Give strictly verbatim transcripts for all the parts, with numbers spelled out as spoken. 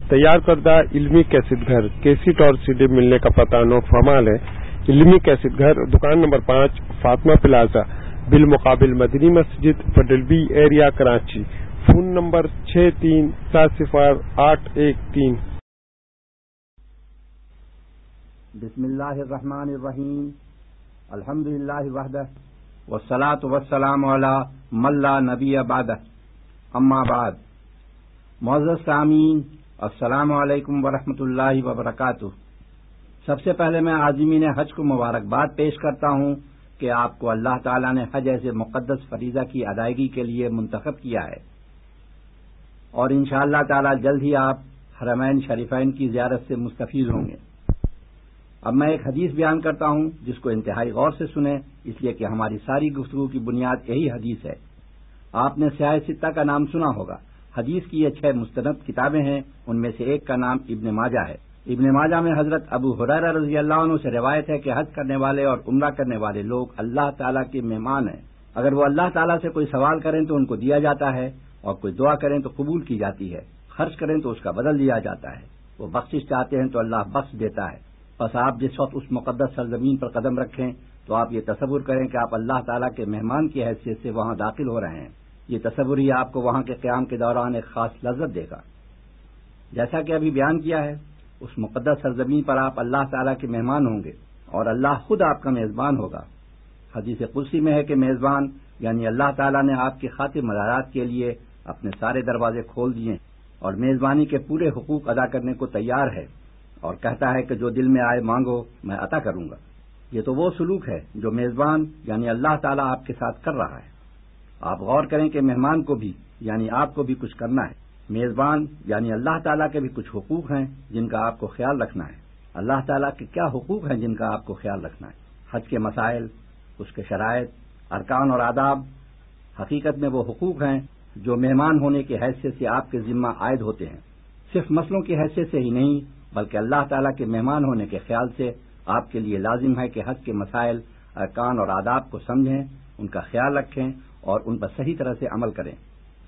تیار کردہ علمی کیسٹ گھر کیسٹ اور سی ڈی ملنے کا پتہ نوٹ فرمال ہے۔ علمی کیسٹ گھر، دکان نمبر پانچ، فاطمہ پلازا، بالمقابل Madni Masjid, federal B area, Karachi. Phone number چھ تین سات صفر آٹھ ایک تین۔ بسم اللہ الرحمن الرحیم، الحمد للہ وحدہ والصلاة والسلام علی من لا نبی بعدہ، اما بعد۔ معزز سامعین، السلام علیکم ورحمۃ اللہ وبرکاتہ۔ سب سے پہلے میں عازمین حج کو مبارکباد پیش کرتا ہوں کہ آپ کو اللہ تعالیٰ نے حج ایسے مقدس فریضہ کی ادائیگی کے لیے منتخب کیا ہے، اور انشاءاللہ تعالیٰ جلد ہی آپ حرمین شریفین کی زیارت سے مستفیض ہوں گے۔ اب میں ایک حدیث بیان کرتا ہوں جس کو انتہائی غور سے سنیں، اس لیے کہ ہماری ساری گفتگو کی بنیاد یہی حدیث ہے۔ آپ نے سیاہ ستہ کا نام سنا ہوگا۔ حدیث کی یہ چھ مستند کتابیں ہیں، ان میں سے ایک کا نام ابن ماجہ ہے۔ ابن ماجہ میں حضرت ابو ہریرہ رضی اللہ عنہ سے روایت ہے کہ حج کرنے والے اور عمرہ کرنے والے لوگ اللہ تعالیٰ کے مہمان ہیں۔ اگر وہ اللہ تعالیٰ سے کوئی سوال کریں تو ان کو دیا جاتا ہے، اور کوئی دعا کریں تو قبول کی جاتی ہے، خرچ کریں تو اس کا بدل دیا جاتا ہے، وہ بخشش چاہتے ہیں تو اللہ بخش دیتا ہے۔ بس آپ جس وقت اس مقدس سرزمین پر قدم رکھیں تو آپ یہ تصور کریں کہ آپ اللہ تعالیٰ کے مہمان کی حیثیت سے وہاں داخل ہو رہے ہیں۔ یہ تصور ہی آپ کو وہاں کے قیام کے دوران ایک خاص لذت دے گا۔ جیسا کہ ابھی بیان کیا ہے، اس مقدس سرزمین پر آپ اللہ تعالیٰ کے مہمان ہوں گے اور اللہ خود آپ کا میزبان ہوگا۔ حدیث قدسی میں ہے کہ میزبان یعنی اللہ تعالیٰ نے آپ کی خاطر مدارات کے لیے اپنے سارے دروازے کھول دیے اور میزبانی کے پورے حقوق ادا کرنے کو تیار ہے، اور کہتا ہے کہ جو دل میں آئے مانگو میں عطا کروں گا۔ یہ تو وہ سلوک ہے جو میزبان یعنی اللہ تعالیٰ آپ کے ساتھ کر رہا ہے۔ آپ غور کریں کہ مہمان کو بھی یعنی آپ کو بھی کچھ کرنا ہے، میزبان یعنی اللہ تعالیٰ کے بھی کچھ حقوق ہیں جن کا آپ کو خیال رکھنا ہے۔ اللہ تعالیٰ کے کیا حقوق ہیں جن کا آپ کو خیال رکھنا ہے؟ حج کے مسائل، اس کے شرائط، ارکان اور آداب حقیقت میں وہ حقوق ہیں جو مہمان ہونے کی حیثیت سے آپ کے ذمہ عائد ہوتے ہیں۔ صرف مسئلوں کی حیثیت سے ہی نہیں بلکہ اللہ تعالیٰ کے مہمان ہونے کے خیال سے آپ کے لیے لازم ہے کہ حج کے مسائل، ارکان اور آداب کو سمجھیں، ان کا خیال رکھیں اور ان پر صحیح طرح سے عمل کریں۔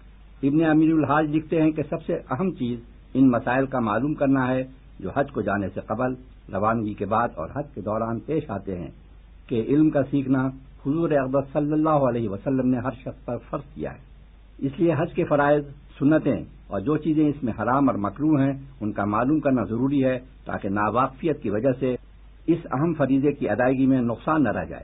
ابن امیر الحاج لکھتے ہیں کہ سب سے اہم چیز ان مسائل کا معلوم کرنا ہے جو حج کو جانے سے قبل، روانگی کے بعد اور حج کے دوران پیش آتے ہیں، کہ علم کا سیکھنا حضور اقدس صلی اللہ علیہ وسلم نے ہر شخص پر فرض کیا ہے۔ اس لیے حج کے فرائض، سنتیں اور جو چیزیں اس میں حرام اور مکروہ ہیں ان کا معلوم کرنا ضروری ہے تاکہ ناواقفیت کی وجہ سے اس اہم فریضے کی ادائیگی میں نقصان نہ رہ جائے۔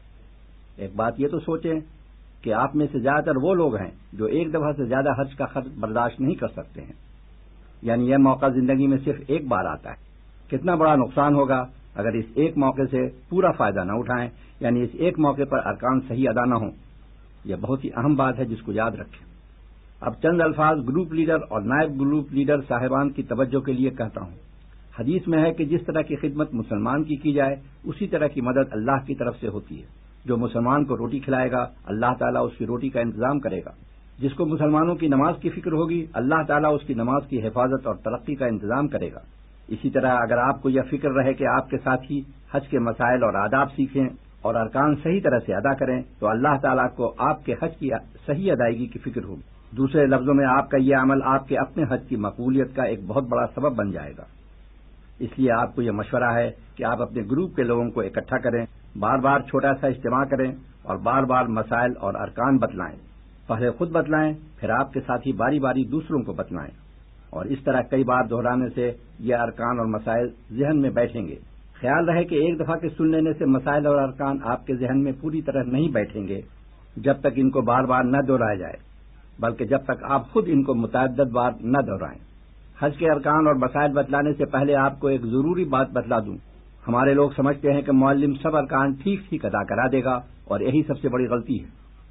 ایک بات یہ تو سوچیں کہ آپ میں سے زیادہ تر وہ لوگ ہیں جو ایک دفعہ سے زیادہ حج کا خرچ برداشت نہیں کر سکتے ہیں، یعنی یہ موقع زندگی میں صرف ایک بار آتا ہے۔ کتنا بڑا نقصان ہوگا اگر اس ایک موقع سے پورا فائدہ نہ اٹھائیں، یعنی اس ایک موقع پر ارکان صحیح ادا نہ ہوں۔ یہ بہت ہی اہم بات ہے جس کو یاد رکھیں۔ اب چند الفاظ گروپ لیڈر اور نائب گروپ لیڈر صاحبان کی توجہ کے لیے کہتا ہوں۔ حدیث میں ہے کہ جس طرح کی خدمت مسلمان کی کی جائے اسی طرح کی مدد اللہ کی طرف سے ہوتی ہے۔ جو مسلمان کو روٹی کھلائے گا اللہ تعالیٰ اس کی روٹی کا انتظام کرے گا۔ جس کو مسلمانوں کی نماز کی فکر ہوگی اللہ تعالیٰ اس کی نماز کی حفاظت اور ترقی کا انتظام کرے گا۔ اسی طرح اگر آپ کو یہ فکر رہے کہ آپ کے ساتھی حج کے مسائل اور آداب سیکھیں اور ارکان صحیح طرح سے ادا کریں تو اللہ تعالیٰ کو آپ کے حج کی صحیح ادائیگی کی فکر ہوگی۔ دوسرے لفظوں میں آپ کا یہ عمل آپ کے اپنے حج کی مقبولیت کا ایک بہت بڑا سبب بن جائے گا۔ اس لیے آپ کو یہ مشورہ ہے کہ آپ اپنے گروپ کے لوگوں کو اکٹھا کریں، بار بار چھوٹا سا اجتماع کریں اور بار بار مسائل اور ارکان بتلائیں۔ پہلے خود بتلائیں، پھر آپ کے ساتھی باری باری دوسروں کو بتلائیں، اور اس طرح کئی بار دہرانے سے یہ ارکان اور مسائل ذہن میں بیٹھیں گے۔ خیال رہے کہ ایک دفعہ کے سن لینے سے مسائل اور ارکان آپ کے ذہن میں پوری طرح نہیں بیٹھیں گے جب تک ان کو بار بار نہ دہرایا جائے، بلکہ جب تک آپ خود ان کو متعدد بار نہ دہرائیں۔ حج کے ارکان اور مسائل بتلانے سے پہلے آپ کو ایک ضروری بات بتلا دوں۔ ہمارے لوگ سمجھتے ہیں کہ معلم سب ارکان ٹھیک ٹھیک ادا کرا دے گا، اور یہی سب سے بڑی غلطی ہے۔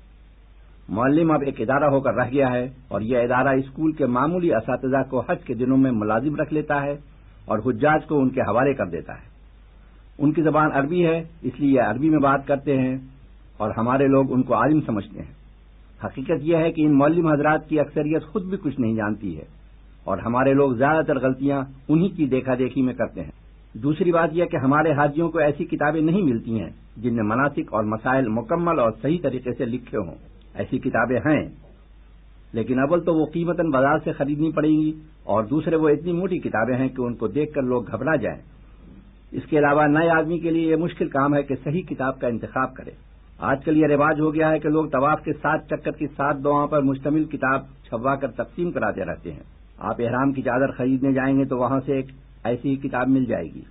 معلم اب ایک ادارہ ہو کر رہ گیا ہے، اور یہ ادارہ اسکول کے معمولی اساتذہ کو حج کے دنوں میں ملازم رکھ لیتا ہے اور حجاج کو ان کے حوالے کر دیتا ہے۔ ان کی زبان عربی ہے، اس لیے یہ عربی میں بات کرتے ہیں اور ہمارے لوگ ان کو عالم سمجھتے ہیں۔ حقیقت یہ ہے کہ ان معلم حضرات کی اکثریت خود بھی کچھ نہیں جانتی ہے، اور ہمارے لوگ زیادہ تر غلطیاں انہی کی دیکھا دیکھی میں کرتے ہیں۔ دوسری بات یہ کہ ہمارے حاجیوں کو ایسی کتابیں نہیں ملتی ہیں جن میں مناسک اور مسائل مکمل اور صحیح طریقے سے لکھے ہوں۔ ایسی کتابیں ہیں لیکن اول تو وہ قیمتاً بازار سے خریدنی پڑیں گی، اور دوسرے وہ اتنی موٹی کتابیں ہیں کہ ان کو دیکھ کر لوگ گھبرا جائیں۔ اس کے علاوہ نئے آدمی کے لیے یہ مشکل کام ہے کہ صحیح کتاب کا انتخاب کرے۔ آج کل یہ رواج ہو گیا ہے کہ لوگ طواف کے سات چکر کی سات دعاؤں پر مشتمل کتاب چھپوا کر تقسیم کراتے رہتے ہیں۔ آپ احرام کی چادر خریدنے جائیں گے تو وہاں سے ایک ایسی ہی کتاب مل جائے گی،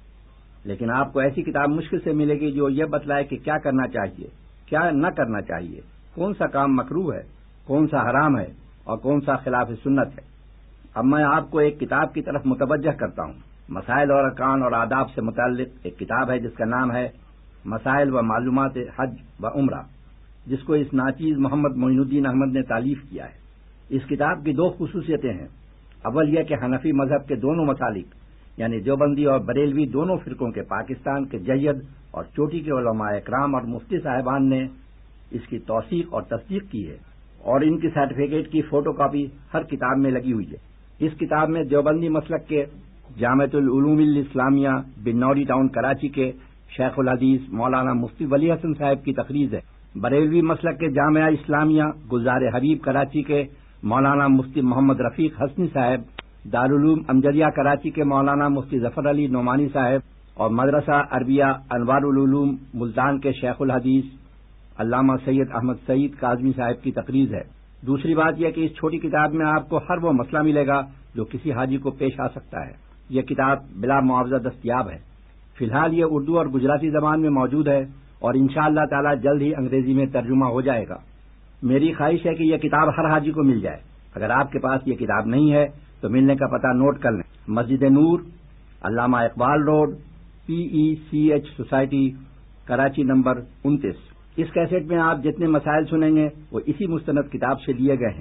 لیکن آپ کو ایسی کتاب مشکل سے ملے گی جو یہ بتلائے کہ کیا کرنا چاہیے، کیا نہ کرنا چاہیے، کون سا کام مکروہ ہے، کون سا حرام ہے اور کون سا خلاف سنت ہے۔ اب میں آپ کو ایک کتاب کی طرف متوجہ کرتا ہوں۔ مسائل اور ارکان اور آداب سے متعلق ایک کتاب ہے جس کا نام ہے مسائل و معلومات حج و عمرہ، جس کو اس ناچیز محمد معین الدین احمد نے تالیف کیا ہے۔ اس کتاب کی دو خصوصیتیں ہیں۔ اول یہ کہ حنفی مذہب کے دونوں مسالک یعنی دیوبندی اور بریلوی دونوں فرقوں کے پاکستان کے جید اور چوٹی کے علماء اکرام اور مفتی صاحبان نے اس کی توثیق اور تصدیق کی ہے، اور ان کی سرٹیفکیٹ کی فوٹو کاپی ہر کتاب میں لگی ہوئی ہے۔ اس کتاب میں دیوبندی مسلک کے جامعۃ العلوم الاسلامیہ بنوری ٹاؤن کراچی کے شیخ الحدیث مولانا مفتی ولی حسن صاحب کی تقریر ہے۔ بریلوی مسلک کے جامعہ اسلامیہ گلزار حبیب کراچی کے مولانا مفتی محمد رفیق حسنی صاحب، دارالعلوم امجدیہ کراچی کے مولانا مفتی ظفر علی نعمانی صاحب، اور مدرسہ عربیہ انوار العلوم ملتان کے شیخ الحدیث علامہ سید احمد سعید کاظمی صاحب کی تقریر ہے۔ دوسری بات یہ کہ اس چھوٹی کتاب میں آپ کو ہر وہ مسئلہ ملے گا جو کسی حاجی کو پیش آ سکتا ہے۔ یہ کتاب بلا معاوضہ دستیاب ہے۔ فی الحال یہ اردو اور گجراتی زبان میں موجود ہے اور انشاءاللہ تعالی جلد ہی انگریزی میں ترجمہ ہو جائے گا۔ میری خواہش ہے کہ یہ کتاب ہر حاجی کو مل جائے۔ اگر آپ کے پاس یہ کتاب نہیں ہے تو ملنے کا پتہ نوٹ کر لیں۔ Masjid Noor, Allama Iqbal road, P E C H society, Karachi number انتیس۔ اس کیسٹ میں آپ جتنے مسائل سنیں گے وہ اسی مستند کتاب سے لیے گئے ہیں۔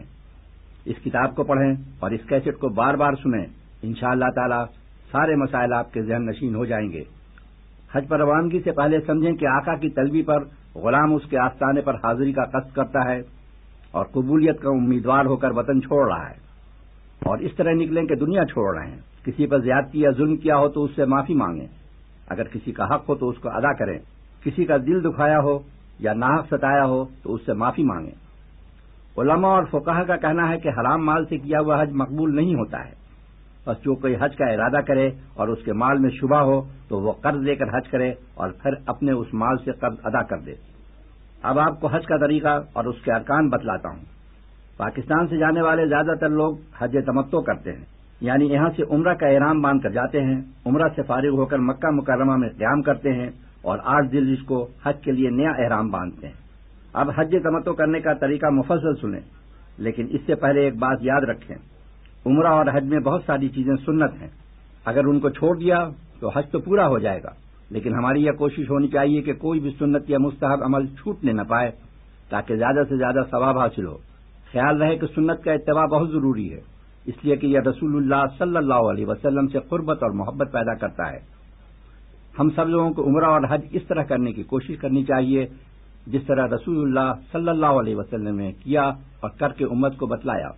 اس کتاب کو پڑھیں اور اس کیسٹ کو بار بار سنیں، انشاءاللہ تعالی سارے مسائل آپ کے ذہن نشین ہو جائیں گے۔ حج پر روانگی سے پہلے سمجھیں کہ آقا کی طلبی پر غلام اس کے آستانے پر حاضری کا قصد کرتا ہے اور قبولیت کا امیدوار ہو کر وطن چھوڑ رہا ہے، اور اس طرح نکلیں کہ دنیا چھوڑ رہے ہیں۔ کسی پر زیادتی یا ظلم کیا ہو تو اس سے معافی مانگیں، اگر کسی کا حق ہو تو اس کو ادا کریں، کسی کا دل دکھایا ہو یا ناحق ستایا ہو تو اس سے معافی مانگیں۔ علماء اور فقہا کا کہنا ہے کہ حرام مال سے کیا ہوا حج مقبول نہیں ہوتا ہے، بس جو کوئی حج کا ارادہ کرے اور اس کے مال میں شبہ ہو تو وہ قرض لے کر حج کرے اور پھر اپنے اس مال سے قرض ادا کر دے۔ اب آپ کو حج کا طریقہ اور اس کے ارکان بتلاتا ہوں۔ پاکستان سے جانے والے زیادہ تر لوگ حج تمتع کرتے ہیں، یعنی یہاں سے عمرہ کا احرام باندھ کر جاتے ہیں، عمرہ سے فارغ ہو کر مکہ مکرمہ میں قیام کرتے ہیں اور آٹھ ذی الحجہ کو حج کے لیے نیا احرام باندھتے ہیں۔ اب حج تمتع کرنے کا طریقہ مفصل سنیں، لیکن اس سے پہلے ایک بات یاد رکھیں، عمرہ اور حج میں بہت ساری چیزیں سنت ہیں، اگر ان کو چھوڑ دیا تو حج تو پورا ہو جائے گا، لیکن ہماری یہ کوشش ہونی چاہیے کہ کوئی بھی سنت یا مستحب عمل چھوٹنے نہ پائے تاکہ زیادہ سے زیادہ ثواب حاصل ہو۔ خیال رہے کہ سنت کا اتباع بہت ضروری ہے، اس لیے کہ یہ رسول اللہ صلی اللہ علیہ وسلم سے قربت اور محبت پیدا کرتا ہے۔ ہم سب لوگوں کو عمرہ اور حج اس طرح کرنے کی کوشش کرنی چاہیے جس طرح رسول اللہ صلی اللہ علیہ وسلم نے کیا اور کر کے امت کو بتلایا۔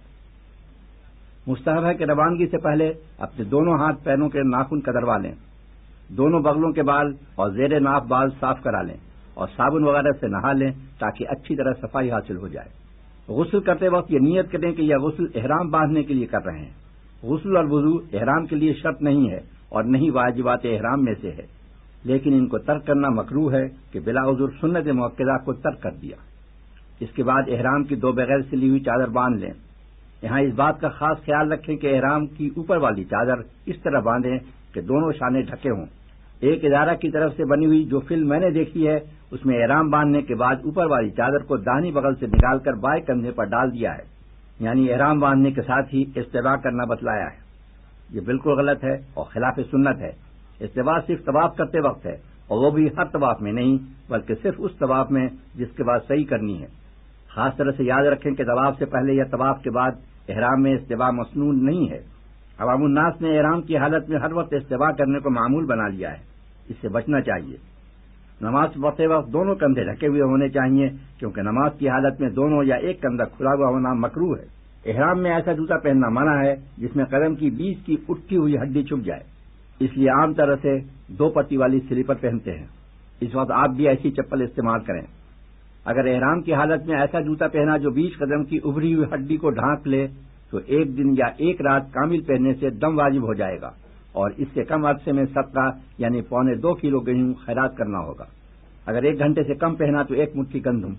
مستحب ہے کہ روانگی سے پہلے اپنے دونوں ہاتھ پیروں کے ناخن کتروا لیں، دونوں بغلوں کے بال اور زیر ناف بال صاف کرا لیں اور صابن وغیرہ سے نہا لیں تاکہ اچھی طرح صفائی حاصل ہو جائے۔ غسل کرتے وقت یہ نیت کریں کہ یہ غسل احرام باندھنے کے لیے کر رہے ہیں۔ غسل اور وضو احرام کے لیے شرط نہیں ہے اور نہیں واجبات احرام میں سے ہے، لیکن ان کو ترک کرنا مکروہ ہے کہ بلا عذر سنت مؤکدہ کو ترک کر دیا۔ اس کے بعد احرام کی دو بغیر سلی ہوئی چادر باندھ لیں۔ یہاں اس بات کا خاص خیال رکھیں کہ احرام کی اوپر والی چادر اس طرح باندھیں کہ دونوں شانے ڈھکے ہوں۔ ایک ادارہ کی طرف سے بنی ہوئی جو فلم میں نے دیکھی ہے اس میں احرام باندھنے کے بعد اوپر والی چادر کو داہنی بغل سے نکال کر بائیں کندھے پر ڈال دیا ہے، یعنی احرام باندھنے کے ساتھ ہی استوا کرنا بتلایا ہے۔ یہ بالکل غلط ہے اور خلاف سنت ہے۔ استوا صرف طواف کرتے وقت ہے، اور وہ بھی ہر طواف میں نہیں بلکہ صرف اس طواف میں جس کے بعد صحیح کرنی ہے۔ خاص طرح سے یاد رکھیں کہ طواف سے پہلے یا طواف کے بعد احرام میں استوا مسنون نہیں ہے۔ عوام الناس نے احرام کی حالت میں ہر وقت استوا کرنے کو معمول بنا لیا ہے، اس سے بچنا چاہیے۔ نماز پڑھتے وقت دونوں کندھے ڈھکے ہوئے ہونے چاہیے، کیونکہ نماز کی حالت میں دونوں یا ایک کندھا کھلا ہوا ہونا مکروہ ہے۔ احرام میں ایسا جوتا پہننا منع ہے جس میں قدم کی بیچ کی اٹھتی ہوئی ہڈی چھپ جائے، اس لیے عام طرح سے دو پٹی والی سلیپر پہنتے ہیں۔ اس وقت آپ بھی ایسی چپل استعمال کریں۔ اگر احرام کی حالت میں ایسا جوتا پہنا جو بیچ قدم کی ابھری ہوئی ہڈی کو ڈھانپ لے تو ایک دن یا ایک رات کامل پہننے سے دم واجب ہو جائے گا اور اس سے کم عرصے میں صدقہ یعنی پونے دو کلو گیہوں خیرات کرنا ہوگا۔ اگر ایک گھنٹے سے کم پہنا تو ایک مٹھی گندم۔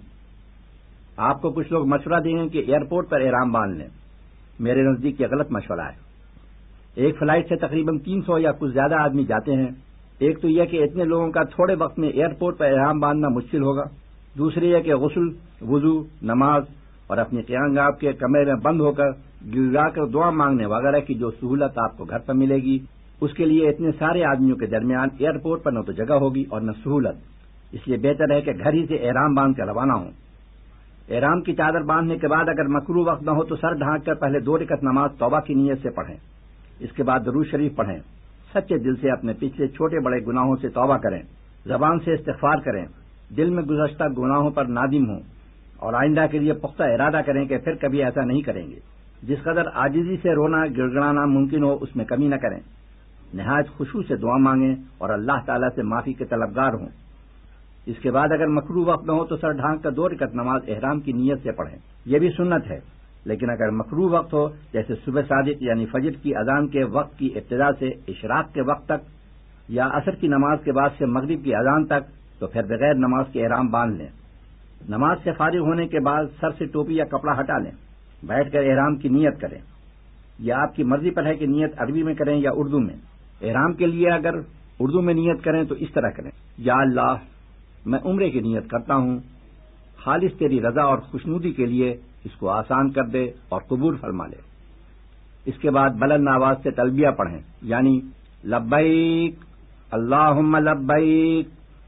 آپ کو کچھ لوگ مشورہ دیں گے کہ ایئرپورٹ پر احرام باندھ لیں۔ میرے نزدیک یہ غلط مشورہ ہے۔ ایک فلائٹ سے تقریباً تین سو یا کچھ زیادہ آدمی جاتے ہیں۔ ایک تو یہ کہ اتنے لوگوں کا تھوڑے وقت میں ایئرپورٹ پر احرام باندھنا مشکل ہوگا، دوسری یہ کہ غسل، وضو، نماز اور اپنی قیام گاہ کے کمرے میں بند ہو کر گڑگڑا کر دعا مانگنے وغیرہ کی جو سہولت آپ کو گھر پر ملے گی، اس کے لیے اتنے سارے آدمیوں کے درمیان ایئرپورٹ پر نہ تو جگہ ہوگی اور نہ سہولت۔ اس لیے بہتر ہے کہ گھر ہی سے احرام باندھ کر روانہ ہوں۔ احرام کی چادر باندھنے کے بعد اگر مکروہ وقت نہ ہو تو سر ڈھانک کر پہلے دو رکعت نماز توبہ کی نیت سے پڑھیں، اس کے بعد درود شریف پڑھیں، سچے دل سے اپنے پچھلے چھوٹے بڑے گناہوں سے توبہ کریں، زبان سے استغفار کریں، دل میں گزشتہ گناہوں پر نادم ہوں اور آئندہ کے لیے پختہ ارادہ کریں کہ پھر کبھی ایسا نہیں کریں گے۔ جس قدر عاجزی سے رونا گڑگڑانا ممکن ہو اس میں کمی نہ کریں، نہایت خشوع سے دعا مانگیں اور اللہ تعالیٰ سے معافی کے طلبگار ہوں۔ اس کے بعد اگر مکروہ وقت نہ ہو تو سر ڈھانک کر دو رکعت نماز احرام کی نیت سے پڑھیں، یہ بھی سنت ہے۔ لیکن اگر مکروہ وقت ہو جیسے صبح صادق یعنی فجر کی اذان کے وقت کی ابتدا سے اشراق کے وقت تک یا عصر کی نماز کے بعد سے مغرب کی اذان تک تو پھر بغیر نماز کے احرام باندھ لیں۔ نماز سے فارغ ہونے کے بعد سر سے ٹوپی یا کپڑا ہٹا لیں، بیٹھ کر احرام کی نیت کریں۔ یہ آپ کی مرضی پر ہے کہ نیت عربی میں کریں یا اردو میں۔ احرام کے لیے اگر اردو میں نیت کریں تو اس طرح کریں: یا اللہ، میں عمرے کی نیت کرتا ہوں، خالص تیری رضا اور خوشنودی کے لیے اس کو آسان کر دے اور قبول فرما لے۔ اس کے بعد بلند آواز سے تلبیہ پڑھیں، یعنی لبیک اللہم لبیک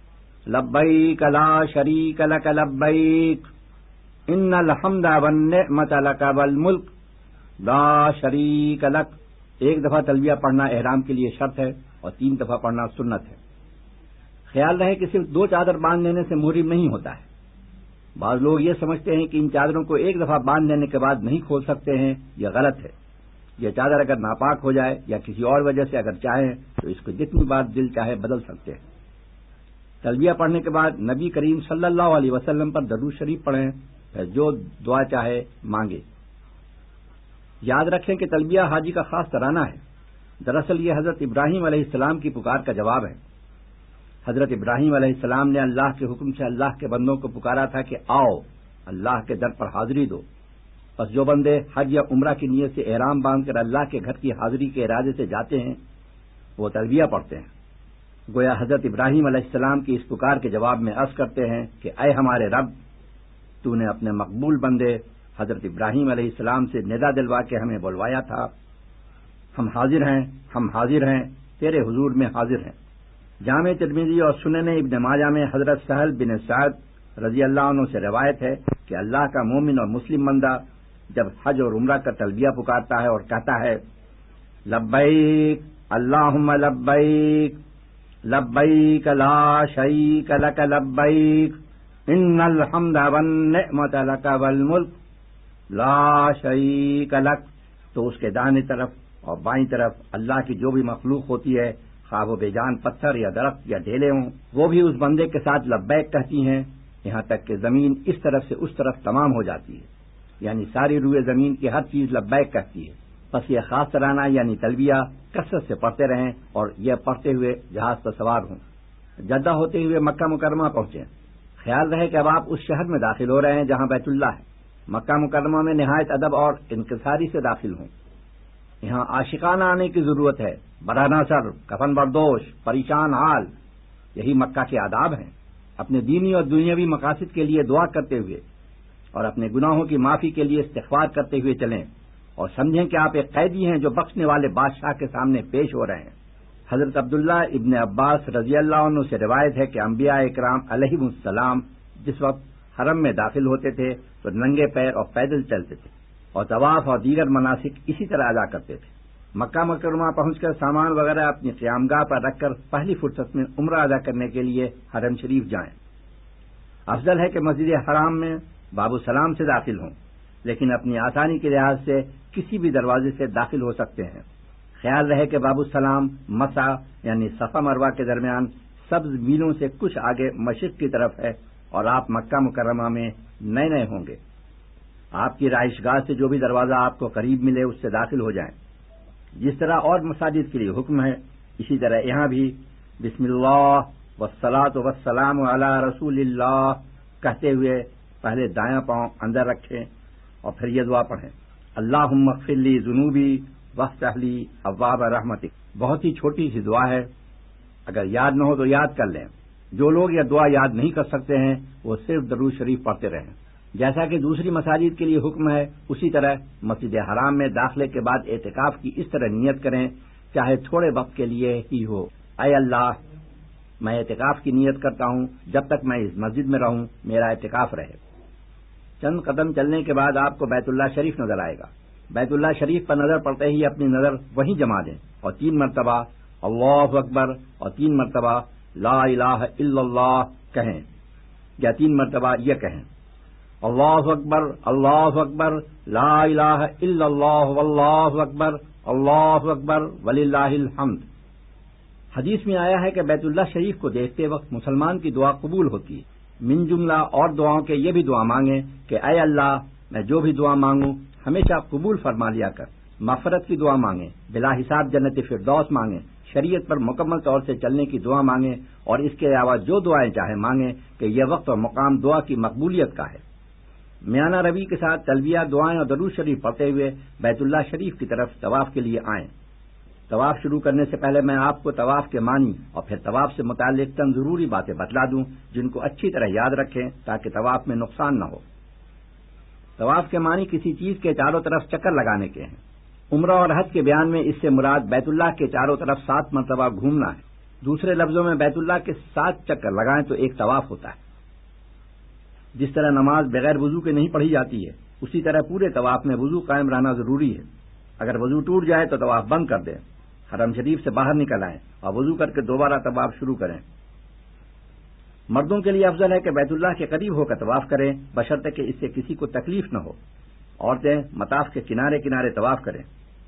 لبیک لا شریک لک لبیک ان الحمد والنعمت لک والملک لا شریک لک۔ ایک دفعہ تلبیہ پڑھنا احرام کے لیے شرط ہے اور تین دفعہ پڑھنا سنت ہے۔ خیال رہے کہ صرف دو چادر باندھ لینے سے محرم نہیں ہوتا ہے۔ بعض لوگ یہ سمجھتے ہیں کہ ان چادروں کو ایک دفعہ باندھ لینے کے بعد نہیں کھول سکتے ہیں، یہ غلط ہے۔ یہ چادر اگر ناپاک ہو جائے یا کسی اور وجہ سے اگر چاہیں تو اس کو جتنی بار دل چاہے بدل سکتے ہیں۔ تلبیہ پڑھنے کے بعد نبی کریم صلی اللہ علیہ وسلم پر درود شریف پڑھیں، پھر جو دعا چاہے مانگے۔ یاد رکھیں کہ تلبیہ حاجی کا خاص ترانہ ہے۔ دراصل یہ حضرت ابراہیم علیہ السلام کی پکار کا جواب ہے۔ حضرت ابراہیم علیہ السلام نے اللہ کے حکم سے اللہ کے بندوں کو پکارا تھا کہ آؤ اللہ کے در پر حاضری دو۔ بس جو بندے حج یا عمرہ کی نیت سے احرام باندھ کر اللہ کے گھر کی حاضری کے ارادے سے جاتے ہیں وہ تلبیہ پڑھتے ہیں۔ گویا حضرت ابراہیم علیہ السلام کی اس پکار کے جواب میں عرض کرتے ہیں کہ اے ہمارے رب، تو نے اپنے مقبول بندے حضرت ابراہیم علیہ السلام سے ندا دلوا کے ہمیں بلوایا تھا، ہم حاضر ہیں ہم حاضر ہیں تیرے حضور میں حاضر ہیں۔ جامع ترمذی اور سنن ابن ماجہ میں حضرت سہل بن سعد رضی اللہ عنہ سے روایت ہے کہ اللہ کا مومن اور مسلم بندہ جب حج اور عمرہ کا تلبیہ پکارتا ہے اور کہتا ہے لبیک اللہم لبیک لبیک لا شریک لک لبیک ان الحمد والنعمت لک والملک لا شریک لک، تو اس کے دائیں طرف اور بائیں طرف اللہ کی جو بھی مخلوق ہوتی ہے، خواہ وہ بے جان پتھر یا درخت یا ڈھیلے ہوں، وہ بھی اس بندے کے ساتھ لبیک کہتی ہیں، یہاں تک کہ زمین اس طرف سے اس طرف تمام ہو جاتی ہے، یعنی ساری روئے زمین کی ہر چیز لبیک کہتی ہے۔ بس یہ خاص ترانہ یعنی تلبیہ کثرت سے پڑھتے رہیں اور یہ پڑھتے ہوئے جہاز پر سوار ہوں۔ جدہ ہوتے ہوئے مکہ مکرمہ پہنچیں۔ خیال رہے کہ اب آپ اس شہر میں داخل ہو رہے ہیں جہاں بیت اللہ ہے۔ مکہ مکرمہ میں نہایت ادب اور انکساری سے داخل ہوں۔ یہاں عاشقانہ آنے کی ضرورت ہے، براہ سر، کفن بردوش، پریشان حال، یہی مکہ کے آداب ہیں۔ اپنے دینی اور دنیاوی مقاصد کے لیے دعا کرتے ہوئے اور اپنے گناہوں کی معافی کے لیے استغفار کرتے ہوئے چلیں اور سمجھیں کہ آپ ایک قیدی ہیں جو بخشنے والے بادشاہ کے سامنے پیش ہو رہے ہیں۔ حضرت عبداللہ ابن عباس رضی اللہ عنہ سے روایت ہے کہ انبیاء اکرام علیہم السلام جس وقت حرم میں داخل ہوتے تھے تو ننگے پیر اور پیدل چلتے تھے اور طواف اور دیگر مناسک اسی طرح ادا کرتے تھے۔ مکہ مکرمہ پہنچ کر سامان وغیرہ اپنی قیامگاہ پر رکھ کر پہلی فرصت میں عمرہ ادا کرنے کے لیے حرم شریف جائیں۔ افضل ہے کہ مسجد حرام میں باب السلام سے داخل ہوں، لیکن اپنی آسانی کے لحاظ سے کسی بھی دروازے سے داخل ہو سکتے ہیں۔ خیال رہے کہ باب السلام مسعی یعنی صفا مروہ کے درمیان سبز میلوں سے کچھ آگے مشرق کی طرف ہے اور آپ مکہ مکرمہ میں نئے نئے ہوں گے، آپ کی رہائش گاہ سے جو بھی دروازہ آپ کو قریب ملے اس سے داخل ہو جائیں۔ جس طرح اور مساجد کے لیے حکم ہے، اسی طرح یہاں بھی بسم اللہ والصلاۃ والسلام علی رسول اللہ کہتے ہوئے پہلے دایاں پاؤں اندر رکھیں اور پھر یہ دعا پڑھیں، اللہم اغفر لی ذنوبی وافتح لی ابواب رحمتک۔ بہت ہی چھوٹی سی دعا ہے، اگر یاد نہ ہو تو یاد کر لیں۔ جو لوگ یہ دعا یاد نہیں کر سکتے ہیں وہ صرف درود شریف پڑھتے رہیں۔ جیسا کہ دوسری مساجد کے لیے حکم ہے، اسی طرح مسجد حرام میں داخلے کے بعد اعتکاف کی اس طرح نیت کریں، چاہے تھوڑے وقت کے لیے ہی ہو، اے اللہ میں اعتکاف کی نیت کرتا ہوں، جب تک میں اس مسجد میں رہوں میرا اعتکاف رہے۔ چند قدم چلنے کے بعد آپ کو بیت اللہ شریف نظر آئے گا، بیت اللہ شریف پر نظر پڑتے ہی اپنی نظر وہیں جما دیں اور تین مرتبہ اللہ اکبر اور تین مرتبہ لا الہ الا اللہ کہیں، یا تین مرتبہ یہ کہیں، اللہ اکبر اللہ اکبر لا الہ الا اللہ واللہ اکبر اللہ اکبر وللہ الحمد۔ حدیث میں آیا ہے کہ بیت اللہ شریف کو دیکھتے وقت مسلمان کی دعا قبول ہوتی ہے۔ من جملہ اور دعاؤں کے یہ بھی دعا مانگیں کہ اے اللہ میں جو بھی دعا مانگوں ہمیشہ قبول فرما لیا کر۔ مغفرت کی دعا مانگیں، بلا حساب جنت فردوس مانگیں، شریعت پر مکمل طور سے چلنے کی دعا مانگیں، اور اس کے علاوہ جو دعائیں چاہیں مانگیں کہ یہ وقت اور مقام دعا کی مقبولیت کا ہے۔ میانہ روی کے ساتھ تلبیہ دعائیں اور درود شریف پڑھتے ہوئے بیت اللہ شریف کی طرف طواف کے لیے آئیں۔ طواف شروع کرنے سے پہلے میں آپ کو طواف کے معنی اور پھر طواف سے متعلق چند ضروری باتیں بتلا دوں جن کو اچھی طرح یاد رکھیں تاکہ طواف میں نقصان نہ ہو۔ طواف کے معنی کسی چیز کے چاروں طرف چکر لگانے کے ہیں۔ عمرہ اور حج کے بیان میں اس سے مراد بیت اللہ کے چاروں طرف سات مرتبہ گھومنا ہے۔ دوسرے لفظوں میں بیت اللہ کے سات چکر لگائیں تو ایک طواف ہوتا ہے۔ جس طرح نماز بغیر وضو کے نہیں پڑھی جاتی ہے، اسی طرح پورے طواف میں وضو قائم رہنا ضروری ہے۔ اگر وضو ٹوٹ جائے تو طواف بند کر دیں، حرم شریف سے باہر نکل آئیں اور وضو کر کے دوبارہ طواف شروع کریں۔ مردوں کے لیے افضل ہے کہ بیت اللہ کے قریب ہو کر طواف کریں، بشرطے کہ اس سے کسی کو تکلیف نہ ہو۔ عورتیں مطاف کے کنارے کنارے طواف کریں۔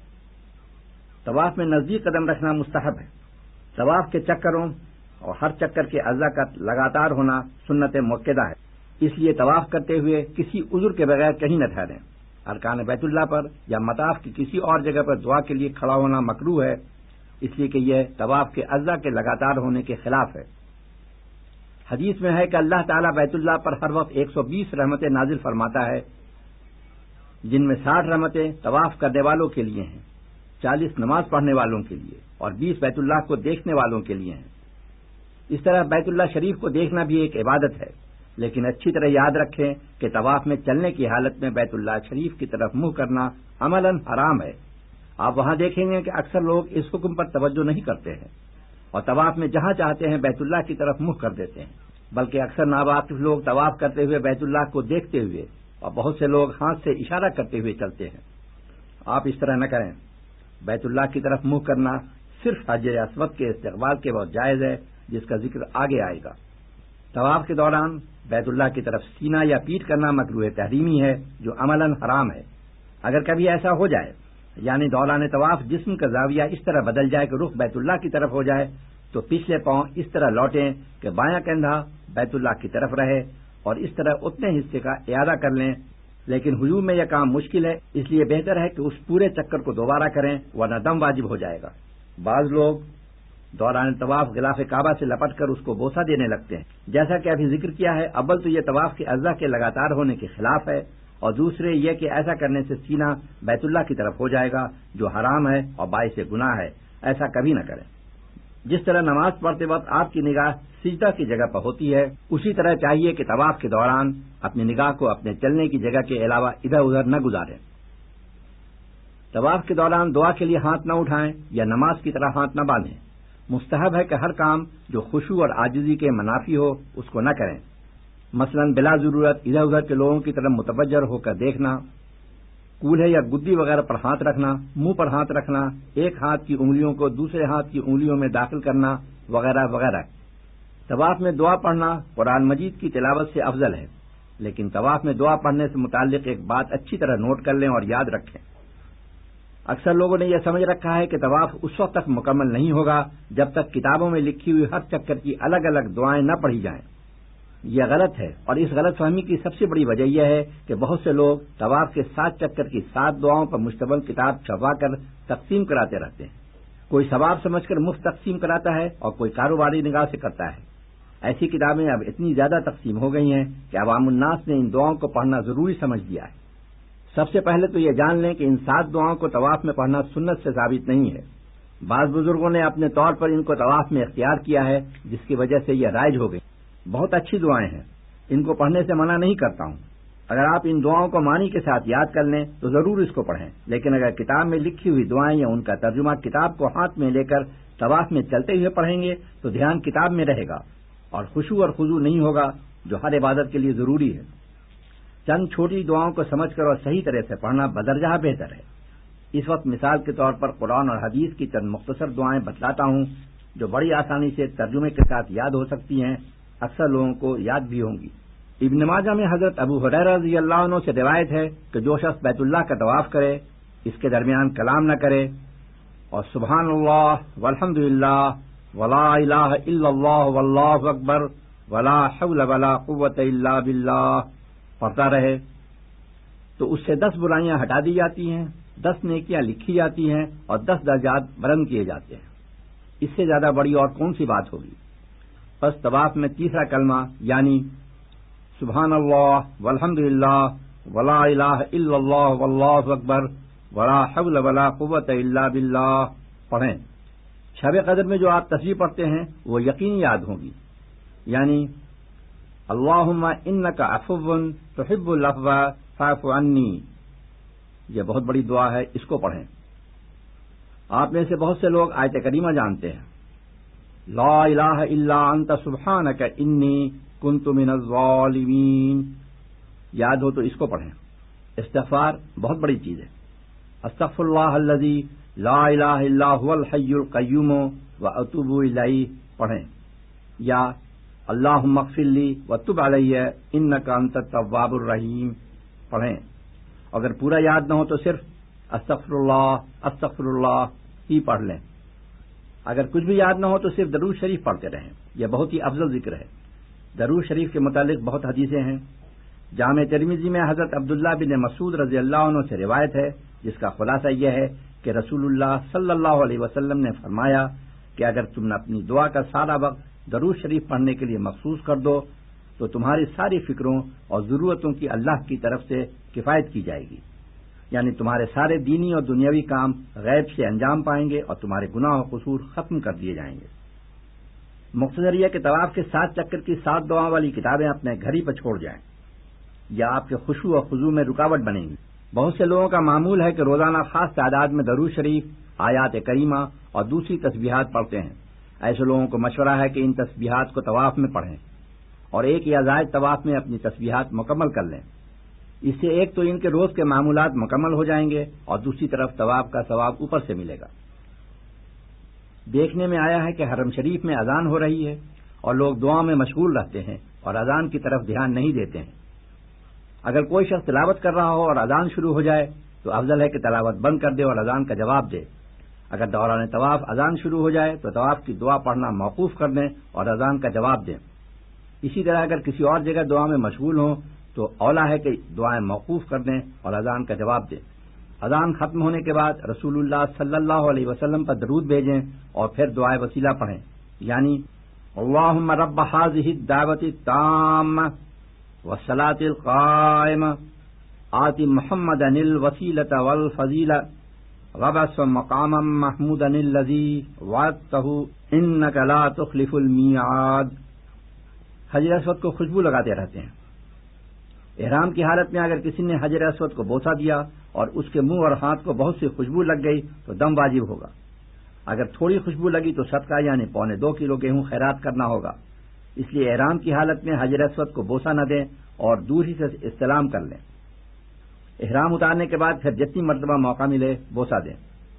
طواف میں نزدیک قدم رکھنا مستحب ہے۔ طواف کے چکروں اور ہر چکر کے اعضاء کا لگاتار ہونا سنت مؤکدہ ہے، اس لیے طواف کرتے ہوئے کسی عذر کے بغیر کہیں نہ ٹھہریں۔ ارکان بیت اللہ پر یا مطاف کی کسی اور جگہ پر دعا کے لیے کھڑا ہونا مکروہ ہے، اس لیے کہ یہ طواف کے اعضاء کے لگاتار ہونے کے خلاف ہے۔ حدیث میں ہے کہ اللہ تعالیٰ بیت اللہ پر ہر وقت ایک سو بیس رحمتیں نازل فرماتا ہے، جن میں ساٹھ رحمتیں طواف کرنے والوں کے لیے ہیں، چالیس نماز پڑھنے والوں کے لیے اور بیس بیت اللہ کو دیکھنے والوں کے لیے ہیں۔ اس طرح بیت اللہ شریف کو دیکھنا بھی ایک عبادت ہے، لیکن اچھی طرح یاد رکھیں کہ طواف میں چلنے کی حالت میں بیت اللہ شریف کی طرف منہ کرنا عملاً حرام ہے۔ آپ وہاں دیکھیں گے کہ اکثر لوگ اس حکم پر توجہ نہیں کرتے ہیں اور طواف میں جہاں چاہتے ہیں بیت اللہ کی طرف منہ کر دیتے ہیں، بلکہ اکثر ناواقف لوگ طواف کرتے ہوئے بیت اللہ کو دیکھتے ہوئے اور بہت سے لوگ ہاتھ سے اشارہ کرتے ہوئے چلتے ہیں۔ آپ اس طرح نہ کریں۔ بیت اللہ کی طرف منہ کرنا صرف حجر اسود کے استقبال کے بعد جائز ہے، جس کا ذکر آگے آئے گا۔ طواف کے دوران بیت اللہ کی طرف سینہ یا پیٹھ کرنا مکروہ تحریمی ہے، جو عملاً حرام ہے۔ اگر کبھی ایسا ہو جائے، یعنی دوران طواف جسم کا زاویہ اس طرح بدل جائے کہ رخ بیت اللہ کی طرف ہو جائے، تو پچھلے پاؤں اس طرح لوٹیں کہ بایاں کندھا بیت اللہ کی طرف رہے اور اس طرح اتنے حصے کا اعادہ کر لیں۔ لیکن ہجوم میں یہ کام مشکل ہے، اس لیے بہتر ہے کہ اس پورے چکر کو دوبارہ کریں ورنہ دم واجب ہو جائے گا۔ بعض لوگ دوران طواف غلاف کعبہ سے لپٹ کر اس کو بوسہ دینے لگتے ہیں۔ جیسا کہ ابھی ذکر کیا ہے، اول تو یہ طواف کے اعضاء کے لگاتار ہونے کے خلاف ہے، اور دوسرے یہ کہ ایسا کرنے سے سینہ بیت اللہ کی طرف ہو جائے گا، جو حرام ہے اور باعث گناہ ہے۔ ایسا کبھی نہ کریں۔ جس طرح نماز پڑھتے وقت آپ کی نگاہ سجدہ کی جگہ پر ہوتی ہے، اسی طرح چاہیے کہ طواف کے دوران اپنی نگاہ کو اپنے چلنے کی جگہ کے علاوہ ادھر ادھر نہ گزاریں۔ طواف کے دوران دعا کے لیے ہاتھ نہ اٹھائیں یا نماز کی طرح ہاتھ نہ باندھیں۔ مستحب ہے کہ ہر کام جو خشوع اور عاجزی کے منافی ہو اس کو نہ کریں، مثلا بلا ضرورت ادھر ادھر کے لوگوں کی طرف متوجہ ہو کر دیکھنا، کولہے یا گدی وغیرہ پر ہاتھ رکھنا، منہ پر ہاتھ رکھنا، ایک ہاتھ کی انگلیوں کو دوسرے ہاتھ کی انگلیوں میں داخل کرنا وغیرہ وغیرہ۔ طواف میں دعا پڑھنا قرآن مجید کی تلاوت سے افضل ہے، لیکن طواف میں دعا پڑھنے سے متعلق ایک بات اچھی طرح نوٹ کر لیں اور یاد رکھیں۔ اکثر لوگوں نے یہ سمجھ رکھا ہے کہ طواف اس وقت تک مکمل نہیں ہوگا جب تک کتابوں میں لکھی ہوئی ہر چکر کی الگ الگ دعائیں نہ پڑھی جائیں۔ یہ غلط ہے، اور اس غلط فہمی کی سب سے بڑی وجہ یہ ہے کہ بہت سے لوگ طواف کے سات چکر کی سات دعاؤں پر مشتمل کتاب چھپا کر تقسیم کراتے رہتے ہیں۔ کوئی ثواب سمجھ کر مفت تقسیم کراتا ہے اور کوئی کاروباری نگاہ سے کرتا ہے۔ ایسی کتابیں اب اتنی زیادہ تقسیم ہو گئی ہیں کہ عوام الناس نے ان دعاؤں کو پڑھنا ضروری سمجھ لیا ہے۔ سب سے پہلے تو یہ جان لیں کہ ان سات دعاؤں کو طواف میں پڑھنا سنت سے ثابت نہیں ہے۔ بعض بزرگوں نے اپنے طور پر ان کو طواف میں اختیار کیا ہے، جس کی وجہ سے یہ رائج ہو گئی۔ بہت اچھی دعائیں ہیں، ان کو پڑھنے سے منع نہیں کرتا ہوں۔ اگر آپ ان دعاؤں کو معنی کے ساتھ یاد کر لیں تو ضرور اس کو پڑھیں، لیکن اگر کتاب میں لکھی ہوئی دعائیں یا ان کا ترجمہ کتاب کو ہاتھ میں لے کر طواف میں چلتے ہوئے پڑھیں گے تو دھیان کتاب میں رہے گا اور خشوع اور خضوع نہیں ہوگا، جو ہر عبادت کے لیے ضروری ہے۔ چند چھوٹی دعاؤں کو سمجھ کر اور صحیح طرح سے پڑھنا بدرجہ بہتر ہے۔ اس وقت مثال کے طور پر قرآن اور حدیث کی چند مختصر دعائیں بتلاتا ہوں جو بڑی آسانی سے ترجمے کے ساتھ یاد ہو سکتی ہیں، اکثر لوگوں کو یاد بھی ہوں گی۔ ابن ماجہ میں حضرت ابو ہریرہ رضی اللہ عنہ سے روایت ہے کہ جو شخص بیت اللہ کا طواف کرے، اس کے درمیان کلام نہ کرے اور سبحان اللہ والحمد للہ ولا الہ الا اللہ واللہ اکبر ولا حول ولا قوت الا باللہ پڑھتا رہے تو اس سے دس برائیاں ہٹا دی جاتی ہیں، دس نیکیاں لکھی جاتی ہیں اور دس درجات بلند کیے جاتے ہیں۔ اس سے زیادہ بڑی اور کون سی بات ہوگی؟ بس طواف میں تیسرا کلمہ یعنی سبحان اللہ والحمد للہ ولا الہ الا اللہ واللہ اکبر ولا حول ولا قوت الا باللہ پڑھیں۔ شب قدر میں جو آپ تسبیح پڑھتے ہیں وہ یقینی یاد ہوگی، یعنی اللہم انک عفو تحب العفو فاعف عنی، یہ بہت بڑی دعا ہے، اس کو پڑھیں۔ آپ میں سے بہت سے لوگ آیت کریمہ جانتے ہیں، لا الہ الا انت سبحانک انی کنت من الظالمین، یاد ہو تو اس کو پڑھیں۔ استغفار بہت بڑی چیز ہے۔ استغفر اللہ الذی لا الہ الا هو الحی القیوم واتوب الیہ پڑھیں، یا اللہم اغفر لی وتب علی انک انت التواب الرحیم پڑھیں۔ اگر پورا یاد نہ ہو تو صرف استغفر اللہ استغفر اللہ ہی پڑھ لیں۔ اگر کچھ بھی یاد نہ ہو تو صرف درود شریف پڑھتے رہیں، یہ بہت ہی افضل ذکر ہے۔ درود شریف کے متعلق بہت حدیثیں ہیں۔ جامع ترمذی میں حضرت عبداللہ بن مسعود رضی اللہ عنہ سے روایت ہے، جس کا خلاصہ یہ ہے کہ رسول اللہ صلی اللہ علیہ وسلم نے فرمایا کہ اگر تم نے اپنی دعا کا سارا وقت درود شریف پڑھنے کے لیے مخصوص کر دو تو تمہاری ساری فکروں اور ضرورتوں کی اللہ کی طرف سے کفایت کی جائے گی، یعنی تمہارے سارے دینی اور دنیاوی کام غیب سے انجام پائیں گے اور تمہارے گناہ و قصور ختم کر دیے جائیں گے۔ مختصر یہ کہ طواف کے سات چکر کی سات دعاؤں والی کتابیں اپنے گھر ہی پر چھوڑ جائیں، یا آپ کے خشوع و خضوع میں رکاوٹ بنیں گی۔ بہت سے لوگوں کا معمول ہے کہ روزانہ خاص تعداد میں درود شریف، آیات کریمہ اور دوسری تسبیحات پڑھتے ہیں۔ ایسے لوگوں کو مشورہ ہے کہ ان تسبیحات کو طواف میں پڑھیں اور ایک یا زائد طواف میں اپنی تسبیحات مکمل کر لیں۔ اس سے ایک تو ان کے روز کے معمولات مکمل ہو جائیں گے اور دوسری طرف طواف کا ثواب اوپر سے ملے گا۔ دیکھنے میں آیا ہے کہ حرم شریف میں اذان ہو رہی ہے اور لوگ دعا میں مشغول رہتے ہیں اور اذان کی طرف دھیان نہیں دیتے ہیں۔ اگر کوئی شخص تلاوت کر رہا ہو اور اذان شروع ہو جائے تو افضل ہے کہ تلاوت بند کر دے اور اذان کا جواب دے۔ اگر دوران طواف اذان شروع ہو جائے تو طواف کی دعا پڑھنا موقوف کر دیں اور اذان کا جواب دیں۔ اسی طرح اگر کسی اور جگہ دعا میں مشغول ہوں تو اولا ہے کہ دعائیں موقوف کر دیں اور اذان کا جواب دیں۔ اذان ختم ہونے کے بعد رسول اللہ صلی اللہ علیہ وسلم پر درود بھیجیں اور پھر دعائے وسیلہ پڑھیں، یعنی اللہم رب ھذہ الدعوۃ التامہ والصلاۃ القائمہ آت محمدا الوسیلۃ والفضیلہ وابعثہ مقاما محمودا الذی وعدتہ انک لا تخلف المیعاد۔ حجر اسود کو خوشبو لگاتے رہتے ہیں۔ احرام کی حالت میں اگر کسی نے حجر اسود کو بوسہ دیا اور اس کے منہ اور ہاتھ کو بہت سی خوشبو لگ گئی تو دم واجب ہوگا۔ اگر تھوڑی خوشبو لگی تو صدقہ یعنی پونے دو کلو گیہوں خیرات کرنا ہوگا۔ اس لیے احرام کی حالت میں حجر اسود کو بوسہ نہ دیں اور دور ہی سے استلام کر لیں۔ احرام اتارنے کے بعد پھر جتنی مرتبہ موقع ملے بوسہ دیں۔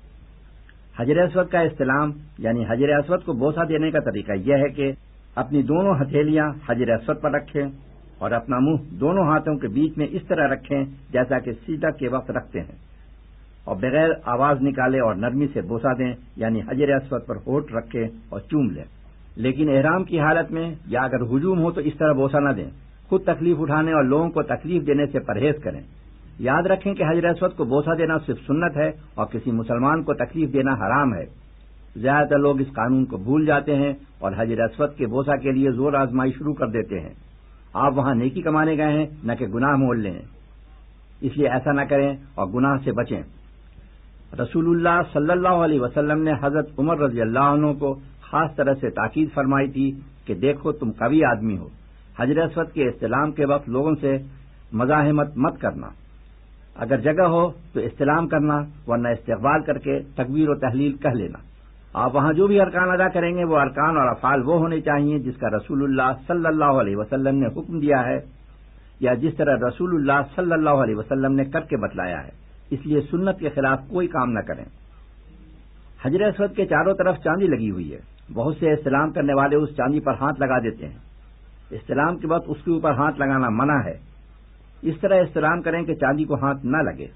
حجر اسود کا استلام یعنی حجر اسود کو بوسہ دینے کا طریقہ یہ ہے کہ اپنی دونوں ہتھیلیاں حجر اسود پر رکھیں اور اپنا منہ دونوں ہاتھوں کے بیچ میں اس طرح رکھیں جیسا کہ سجدہ کے وقت رکھتے ہیں، اور بغیر آواز نکالے اور نرمی سے بوسہ دیں، یعنی حجر اسود پر ہونٹ رکھیں اور چوم لیں۔ لیکن احرام کی حالت میں یا اگر ہجوم ہو تو اس طرح بوسہ نہ دیں، خود تکلیف اٹھانے اور لوگوں کو تکلیف دینے سے پرہیز کریں۔ یاد رکھیں کہ حجر اسود کو بوسہ دینا صرف سنت ہے اور کسی مسلمان کو تکلیف دینا حرام ہے۔ زیادہ تر لوگ اس قانون کو بھول جاتے ہیں اور حجر اسود کے بوسہ کے لیے زور آزمائی شروع کر دیتے ہیں۔ آپ وہاں نیکی کمانے گئے ہیں، نہ کہ گناہ مول لیں، اس لیے ایسا نہ کریں اور گناہ سے بچیں۔ رسول اللہ صلی اللہ علیہ وسلم نے حضرت عمر رضی اللہ عنہ کو خاص طرح سے تاکید فرمائی تھی کہ دیکھو تم قوی آدمی ہو، حجر اسود کے استلام کے وقت لوگوں سے مزاحمت مت کرنا، اگر جگہ ہو تو استلام کرنا، ورنہ استقبال کر کے تکبیر و تحلیل کہہ لینا۔ آپ وہاں جو بھی ارکان ادا کریں گے وہ ارکان اور افعال وہ ہونے چاہیے جس کا رسول اللہ صلی اللہ علیہ وسلم نے حکم دیا ہے یا جس طرح رسول اللہ صلی اللہ علیہ وسلم نے کر کے بتلایا ہے، اس لیے سنت کے خلاف کوئی کام نہ کریں۔ حجر اسود کے چاروں طرف چاندی لگی ہوئی ہے، بہت سے استلام کرنے والے اس چاندی پر ہاتھ لگا دیتے ہیں، استلام کے بعد اس کے اوپر ہاتھ لگانا منع ہے۔ اس طرح استلام کریں کہ چاندی کو ہاتھ نہ لگے۔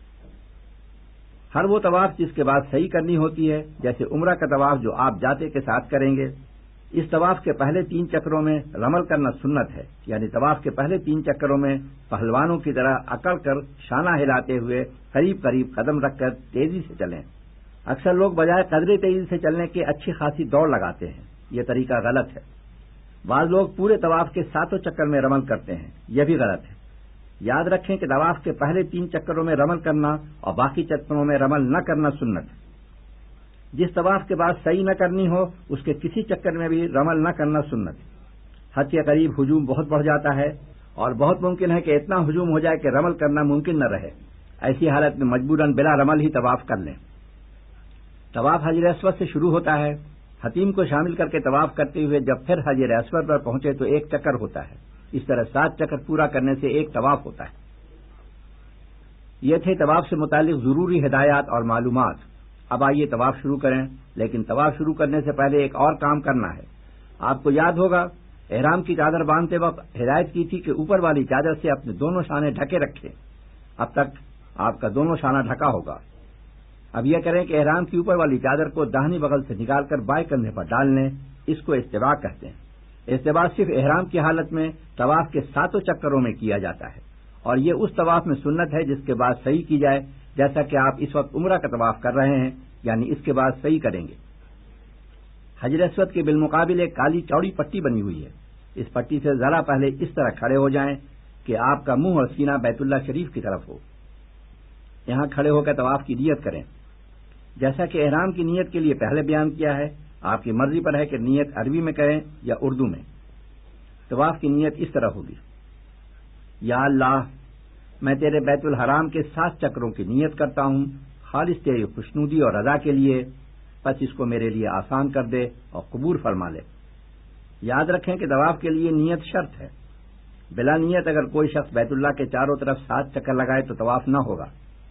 ہر وہ طواف جس کے بعد صحیح کرنی ہوتی ہے، جیسے عمرہ کا طواف جو آپ جاتے کے ساتھ کریں گے، اس طواف کے پہلے تین چکروں میں رمل کرنا سنت ہے، یعنی طواف کے پہلے تین چکروں میں پہلوانوں کی طرح اکڑ کر شانہ ہلاتے ہوئے قریب قریب قدم رکھ کر تیزی سے چلیں۔ اکثر لوگ بجائے قدرے تیزی سے چلنے کے اچھی خاصی دوڑ لگاتے ہیں، یہ طریقہ غلط ہے۔ بعض لوگ پورے طواف کے ساتوں چکر میں رمل کرتے ہیں، یہ بھی غلط ہے۔ یاد رکھیں کہ طواف کے پہلے تین چکروں میں رمل کرنا اور باقی چکروں میں رمل نہ کرنا سنت ہے۔ جس طواف کے بعد صحیح نہ کرنی ہو اس کے کسی چکر میں بھی رمل نہ کرنا سنت ہے۔ حد کے قریب ہجوم بہت بڑھ جاتا ہے اور بہت ممکن ہے کہ اتنا ہجوم ہو جائے کہ رمل کرنا ممکن نہ رہے، ایسی حالت میں مجبوراً بلا رمل ہی طواف کر لیں۔ طواف حجر اسود سے شروع ہوتا ہے، حتیم کو شامل کر کے طواف کرتے ہوئے جب پھر حجر اسود پر پہنچے تو ایک چکر ہوتا ہے، اس طرح سات چکر پورا کرنے سے ایک طواف ہوتا ہے۔ یہ تھے طواف سے متعلق ضروری ہدایات اور معلومات۔ اب آئیے طواف شروع کریں، لیکن طواف شروع کرنے سے پہلے ایک اور کام کرنا ہے۔ آپ کو یاد ہوگا احرام کی چادر باندھتے وقت ہدایت کی تھی کہ اوپر والی چادر سے اپنے دونوں شانے ڈھکے رکھیں۔ اب تک آپ کا دونوں شانہ ڈھکا ہوگا۔ اب یہ کریں کہ احرام کی اوپر والی چادر کو داہنی بغل سے نکال کر بائیں کندھے پر ڈال لیں، اس کو استوا کہتے ہیں۔ استوا صرف احرام کی حالت میں طواف کے ساتوں چکروں میں کیا جاتا ہے، اور یہ اس طواف میں سنت ہے جس کے بعد صحیح کی جائے، جیسا کہ آپ اس وقت عمرہ کا طواف کر رہے ہیں، یعنی اس کے بعد صحیح کریں گے۔ حجر اسود کے بالمقابل ایک کالی چوڑی پٹی بنی ہوئی ہے، اس پٹی سے ذرا پہلے اس طرح کھڑے ہو جائیں کہ آپ کا منہ اور سینہ بیت اللہ شریف کی طرف ہو۔ یہاں کھڑے ہو کر طواف کی نیت کریں، جیسا کہ احرام کی نیت کے لیے پہلے بیان کیا ہے۔ آپ کی مرضی پر ہے کہ نیت عربی میں کریں یا اردو میں۔ طواف کی نیت اس طرح ہوگی: یا اللہ، میں تیرے بیت الحرام کے سات چکروں کی نیت کرتا ہوں، خالص تیری خوشنودی اور رضا کے لیے، بس اس کو میرے لیے آسان کر دے اور قبول فرما لے۔ یاد رکھیں کہ طواف کے لیے نیت شرط ہے، بلا نیت اگر کوئی شخص بیت اللہ کے چاروں طرف سات چکر لگائے تو طواف نہ ہوگا۔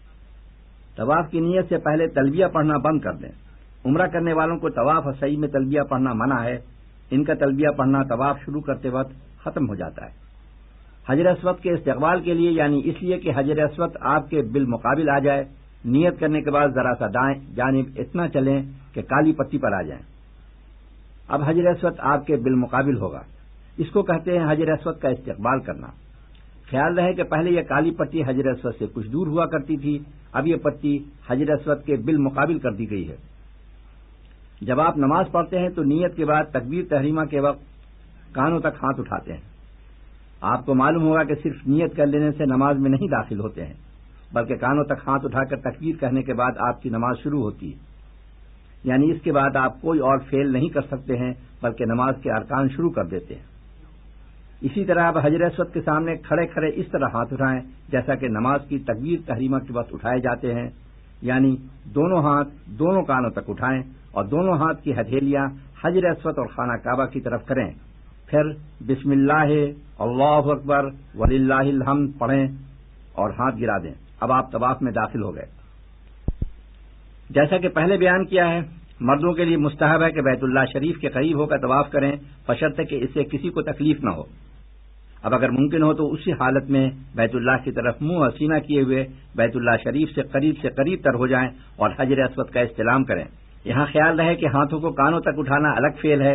طواف کی نیت سے پہلے تلبیہ پڑھنا بند کر دیں۔ عمرہ کرنے والوں کو طواف اور سعی میں تلبیہ پڑھنا منع ہے، ان کا تلبیہ پڑھنا طواف شروع کرتے وقت ختم ہو جاتا ہے۔ حجر اسود کے استقبال کے لیے، یعنی اس لیے کہ حجر اسود آپ کے بالمقابل آ جائے، نیت کرنے کے بعد ذرا سا دائیں جانب اتنا چلیں کہ کالی پٹی پر آ جائیں۔ اب حجر اسود آپ کے بالمقابل ہوگا، اس کو کہتے ہیں حجر اسود کا استقبال کرنا۔ خیال رہے کہ پہلے یہ کالی پٹی حجر اسود سے کچھ دور ہوا کرتی تھی، اب یہ پٹی حجر اسود کے بالمقابل کر دی گئی ہے۔ جب آپ نماز پڑھتے ہیں تو نیت کے بعد تکبیر تحریمہ کے وقت کانوں تک ہاتھ اٹھاتے ہیں۔ آپ کو معلوم ہوگا کہ صرف نیت کر لینے سے نماز میں نہیں داخل ہوتے ہیں، بلکہ کانوں تک ہاتھ اٹھا کر تکبیر کہنے کے بعد آپ کی نماز شروع ہوتی ہے، یعنی اس کے بعد آپ کوئی اور فعل نہیں کر سکتے ہیں بلکہ نماز کے ارکان شروع کر دیتے ہیں۔ اسی طرح آپ حجر اسود کے سامنے کھڑے کھڑے اس طرح ہاتھ اٹھائیں جیسا کہ نماز کی تکبیر تحریمہ کے وقت اٹھائے جاتے ہیں، یعنی دونوں ہاتھ دونوں کانوں تک اٹھائیں اور دونوں ہاتھ کی ہتھیلیاں حجر اسود اور خانہ کعبہ کی طرف کریں، پھر بسم اللہ اللہ اکبر وللہ الحمد پڑھیں اور ہاتھ گرا دیں۔ اب آپ طواف میں داخل ہو گئے۔ جیسا کہ پہلے بیان کیا ہے، مردوں کے لیے مستحب ہے کہ بیت اللہ شریف کے قریب ہو کر طواف کریں، بشرطے کہ اس سے کسی کو تکلیف نہ ہو۔ اب اگر ممکن ہو تو اسی حالت میں بیت اللہ کی طرف منہ اور سینہ کیے ہوئے بیت اللہ شریف سے قریب سے قریب تر ہو جائیں اور حجر اسود کا استلام کریں۔ یہاں خیال رہے کہ ہاتھوں کو کانوں تک اٹھانا الگ فعل ہے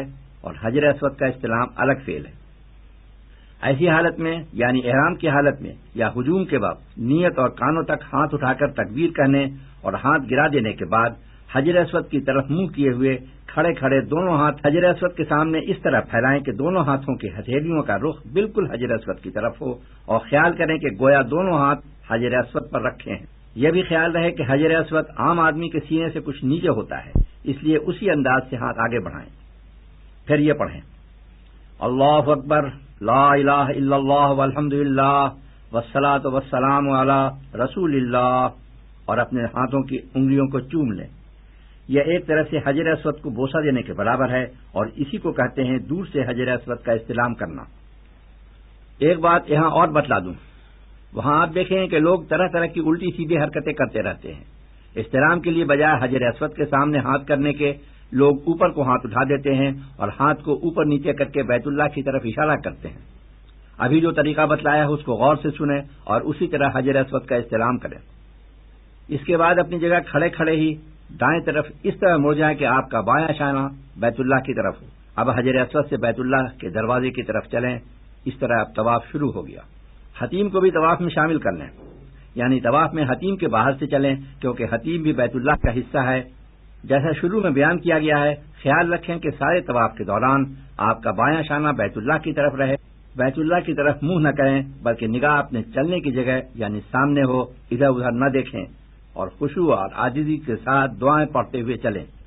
اور حجر اسود کا استلام الگ فعل ہے۔ ایسی حالت میں یعنی احرام کی حالت میں یا ہجوم کے وقت نیت اور کانوں تک ہاتھ اٹھا کر تکبیر کہنے اور ہاتھ گرا دینے کے بعد حجر اسود کی طرف منہ کیے ہوئے کھڑے کھڑے دونوں ہاتھ حجر اسود کے سامنے اس طرح پھیلائیں کہ دونوں ہاتھوں کی ہتھیلیوں کا رخ بالکل حجر اسود کی طرف ہو، اور خیال کریں کہ گویا دونوں ہاتھ حجر اسود پر رکھے ہیں۔ یہ بھی خیال رہے کہ حجر اسود عام آدمی کے سینے سے کچھ نیچے ہوتا ہے، اس لیے اسی انداز سے ہاتھ آگے بڑھائیں۔ پھر یہ پڑھیں: اللہ اکبر، لا الہ الا اللہ والحمد للہ والصلاۃ والسلام علی رسول اللہ، اور اپنے ہاتھوں کی انگلیوں کو چوم لیں۔ یہ ایک طرح سے حجر اسود کو بوسہ دینے کے برابر ہے، اور اسی کو کہتے ہیں دور سے حجر اسود کا استلام کرنا۔ ایک بات یہاں اور بتلا دوں، وہاں آپ دیکھیں کہ لوگ طرح طرح کی الٹی سیدھی حرکتیں کرتے رہتے ہیں۔ استلام کے لیے بجائے حجر اسود کے سامنے ہاتھ کرنے کے لوگ اوپر کو ہاتھ اٹھا دیتے ہیں اور ہاتھ کو اوپر نیچے کر کے بیت اللہ کی طرف اشارہ کرتے ہیں۔ ابھی جو طریقہ بتلایا ہے اس کو غور سے سنیں اور اسی طرح حجر اسود کا استلام کریں۔ اس کے بعد اپنی جگہ کھڑے کھڑے ہی دائیں طرف اس طرح مڑ جائیں کہ آپ کا بایاں شانہ بیت اللہ کی طرف ہو۔ اب حجر اسود سے بیت اللہ کے دروازے کی طرف چلیں۔ اس طرح اب طواف شروع ہو گیا۔ حتیم کو بھی طواف میں شامل کر لیں، یعنی طواف میں حتیم کے باہر سے چلیں، کیونکہ حتیم بھی بیت اللہ کا حصہ ہے۔ جیسا شروع میں بیان کیا گیا ہے، خیال رکھیں کہ سارے طواف کے دوران آپ کا بایاں شانہ بیت اللہ کی طرف رہے، بیت اللہ کی طرف منہ نہ کریں، بلکہ نگاہ اپنے چلنے کی جگہ یعنی سامنے ہو، ادھر ادھر نہ دیکھیں، اور خشوع اور عاجزی کے ساتھ دعائیں پڑھتے ہوئے چلیں۔